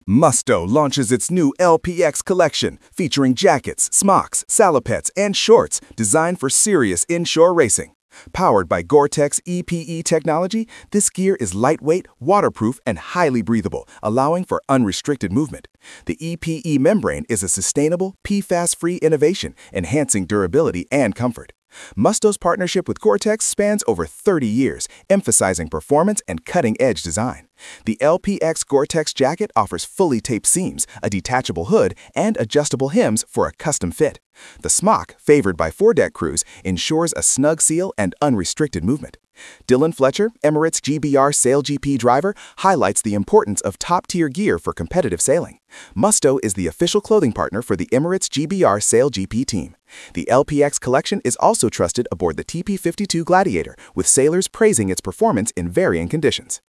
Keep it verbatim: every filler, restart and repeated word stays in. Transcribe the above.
Musto launches its new L P X collection featuring jackets, smocks, salopettes, and shorts designed for serious inshore racing. Powered by Gore-Tex E P E technology, this gear is lightweight, waterproof, and highly breathable, allowing for unrestricted movement. The E P E membrane is a sustainable, P FAS-free innovation, enhancing durability and comfort. Musto's partnership with Gore-Tex spans over thirty years, emphasizing performance and cutting-edge design. The L P X Gore-Tex jacket offers fully taped seams, a detachable hood, and adjustable hems for a custom fit. The smock, favored by foredeck crews, ensures a snug seal and unrestricted movement. Dylan Fletcher, Emirates G B R SailGP driver, highlights the importance of top-tier gear for competitive sailing. Musto is the official clothing partner for the Emirates G B R SailGP team. The L P X collection is also trusted aboard the T P fifty-two Gladiator, with sailors praising its performance in varying conditions.